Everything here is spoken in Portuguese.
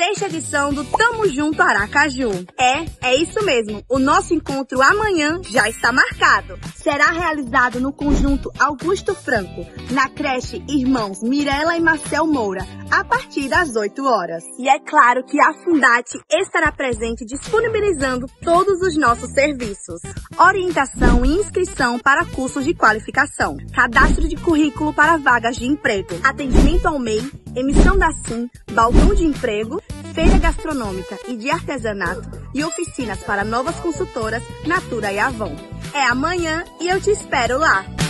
6ª edição do Tamo Junto Aracaju. É isso mesmo. O nosso encontro amanhã já está marcado. Será realizado no Conjunto Augusto Franco, na creche Irmãos Mirela e Marcel Moura, a partir das 8 horas. E é claro que a Fundate estará presente disponibilizando todos os nossos serviços. Orientação e inscrição para cursos de qualificação, cadastro de currículo para vagas de emprego, atendimento ao MEI, emissão da SIM, balcão de emprego, feira gastronômica e de artesanato e oficinas para novas consultoras Natura e Avon. É amanhã e eu te espero lá!